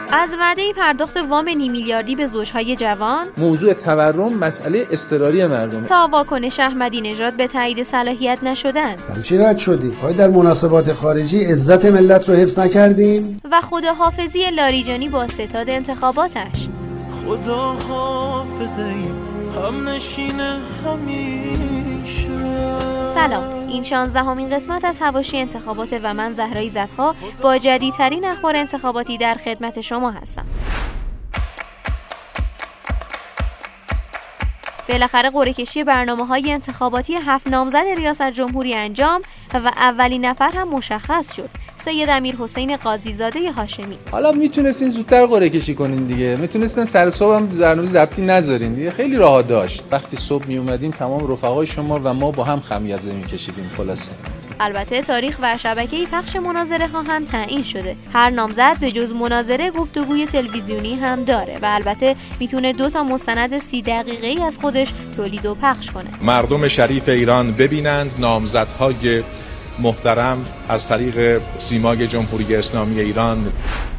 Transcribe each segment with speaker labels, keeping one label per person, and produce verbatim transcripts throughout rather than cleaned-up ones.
Speaker 1: از وعده پرداخت وام نیم میلیاردی به زوجهای جوان،
Speaker 2: موضوع تورم مسئله اضطراری مردم،
Speaker 1: تا واکنش احمدی نژاد به تایید صلاحیت نشدن.
Speaker 3: برای چی رد شدی؟ آیا در مناسبات خارجی عزت ملت رو حفظ نکردیم؟
Speaker 1: و خداحافظی لاریجانی با ستاد انتخاباتش.
Speaker 4: خداحافظی هم نشینه همیشه.
Speaker 1: سلام، این شانزدهمین قسمت از حواشی انتخابات و من زهرای زدخا با جدیدترین اخبار انتخاباتی در خدمت شما هستم. بالاخره قرعه‌کشی برنامه‌های انتخاباتی هفت نامزد ریاست جمهوری انجام و اولین نفر هم مشخص شد، سید امیرحسین قاضی‌زاده هاشمی.
Speaker 2: حالا میتونستین زودتر قرعه کشی کنین دیگه، میتونستین سر صبح هم برنامه ضبطی نذارین دیگه، خیلی راه داشت. وقتی صبح می اومدیم تمام رفقای شما و ما با هم خمیازه میکشیدیم. خلاصه
Speaker 1: البته تاریخ و شبکه پخش مناظره ها هم تعیین شده. هر نامزد به جز مناظره گفتگوی تلویزیونی هم داره و البته میتونه دو تا مستند سی دقیقه‌ای از خودش تولید و پخش کنه.
Speaker 5: مردم شریف ایران ببینند نامزدهای محترم از طریق سیمای جمهوری اسلامی ایران.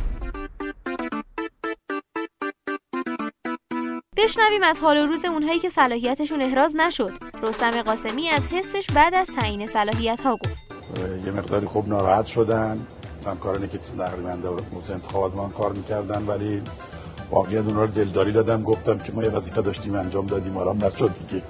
Speaker 1: بشنویم از حال و روز اونهایی که صلاحیتشون احراز نشد. رستم قاسمی از حسش بعد از تعیین صلاحیت‌ها گفت.
Speaker 6: یه مقداری خوب ناراحت شدن، همکارانی که تقریباً در موضوع انتخابات ما کار می‌کردن، ولی واقعا اونها رو دلداری دادم، گفتم که ما یه وظیفه داشتیم انجام دادیم، آرام نشد دیگه.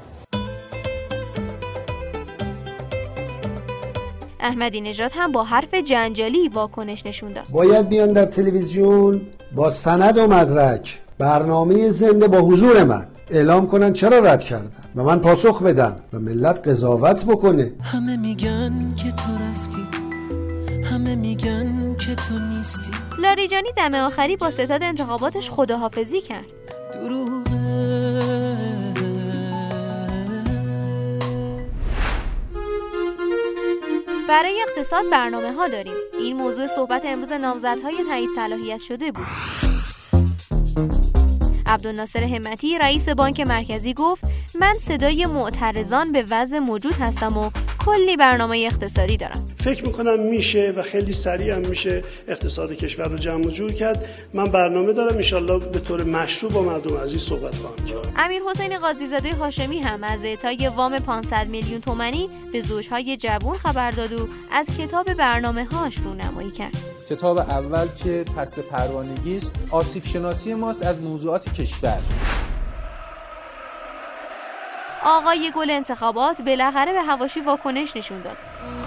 Speaker 1: احمدی نژاد هم با حرف جنجالی واکنش نشون داد.
Speaker 3: باید بیان در تلویزیون با سند و مدرک برنامه زنده با حضور من اعلام کنن چرا رد کردن و من پاسخ بدم و ملت قضاوت بکنه.
Speaker 4: همه میگن که تو رفتی، همه میگن که تو نیستی.
Speaker 1: لاریجانی دم آخری با ستاد انتخاباتش خداحافظی کرد.
Speaker 4: دروغه.
Speaker 1: برای اقتصاد برنامه ها داریم. این موضوع صحبت امروز نامزدهای تایید صلاحیت شده بود. عبدالناصر همتی رئیس بانک مرکزی گفت من صدای معترضان به وضع موجود هستم و کلی برنامه اقتصادی دارم.
Speaker 7: فکر میکنم میشه و خیلی سریع هم میشه اقتصاد کشور رو جمع و جور کرد. من برنامه دارم، انشالله به طور مشروع با مردم عزیز صحبت خواهم کرد.
Speaker 1: امیرحسین قاضی‌زاده هاشمی هم از اعطای وام پانصد میلیون تومانی به زوجهای جوان خبر داد و از کتاب برنامه‌هاش رونمایی کرد.
Speaker 2: کتاب اول که فصل پروانگی است، آسیب شناسی ماست از موضوعات کشور.
Speaker 1: آقای گل انتخابات بالاخره به حواشی واکنش نشون داد.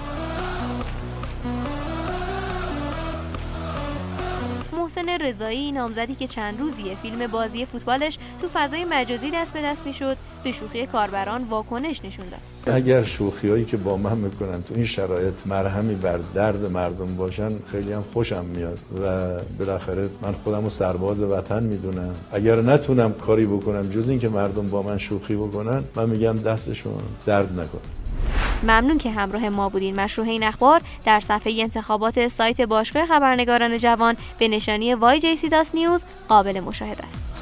Speaker 1: محسن رضایی، نامزدی که چند روزیه فیلم بازی فوتبالش تو فضای مجازی دست به دست میشد، به شوخی کاربران واکنش نشون داد.
Speaker 8: اگر شوخیایی که با من میکنن تو این شرایط مرهمی بر درد مردم باشن خیلی هم خوشم میاد و بالاخره من خودم رو سرباز وطن میدونم. اگر نتونم کاری بکنم جز این که مردم با من شوخی بکنن، من میگم دستشون درد نکنه.
Speaker 1: ممنون که همراه ما بودین. مشروح این اخبار در صفحه انتخابات سایت باشگاه خبرنگاران جوان به نشانی وای جی سی دات نیوز قابل مشاهده است.